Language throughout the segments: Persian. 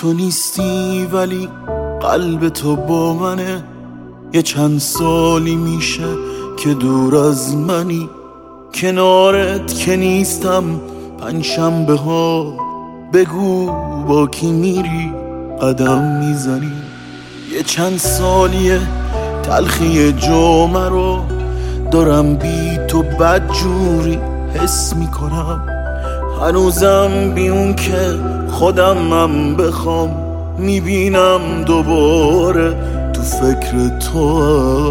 تو نیستی ولی قلب تو با منه. یه چند سالی میشه که دور از منی، کنارت که نیستم پنجشنبه ها. بگو با کی میری قدم میزنی. یه چند سالیه تلخی جمعه رو دارم بی تو بدجوری حس میکنم. هنوزم بی اون که خودمم بخوام میبینم دوباره تو فکر تو.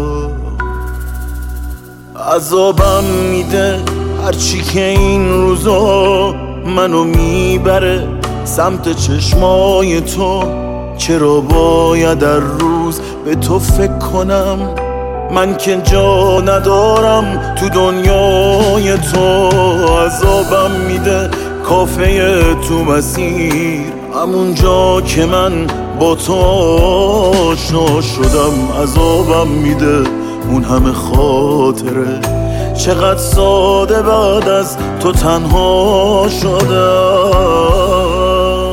عذابم میده هرچی که این روزا منو میبره سمت چشمای تو. چرا باید در روز به تو فکر کنم؟ من که جا ندارم تو دنیای تو. عذابم میده کافه تو مسیر، همون جا که من با تو آشنا شدم. عذابم میده اون همه خاطره، چقدر ساده بعد از تو تنها شدم.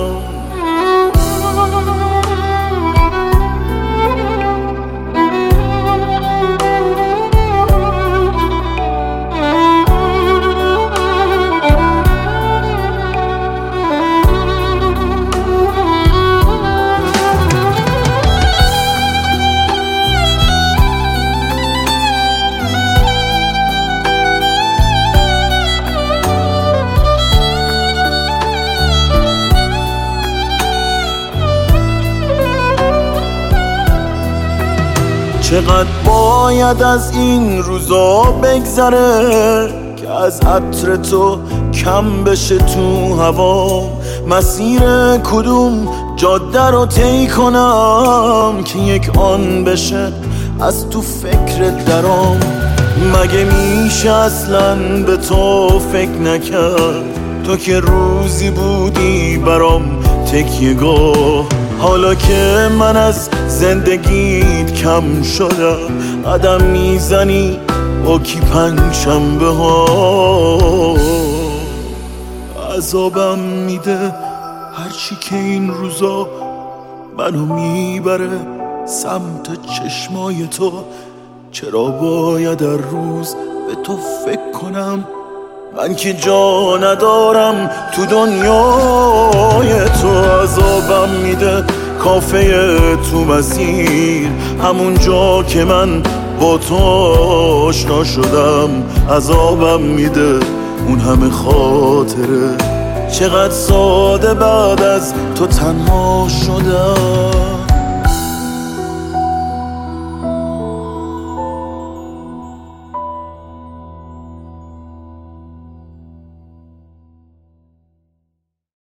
چقدر باید از این روزا بگذره که از عطر تو کم بشه تو هوا. مسیر کدوم جاده رو طی کنم که یک آن بشه از تو فکر درام. مگه میشه اصلا به تو فکر نکرد؟ تو که روزی بودی برام تکیه‌گاه. حالا که من از زندگیت کم شدم قدم میزنی با کی پنجشنبه ها. عذابم میده هرچی که این روزا منو میبره سمت چشمای تو. چرا باید در روز به تو فکر کنم؟ من که جا ندارم تو دنیای تو. عذابم میده کافه تو مسیر، همون جا که من با تو آشنا شدم. عذابم میده اون همه خاطره، چقدر ساده بعد از تو تنها شدم.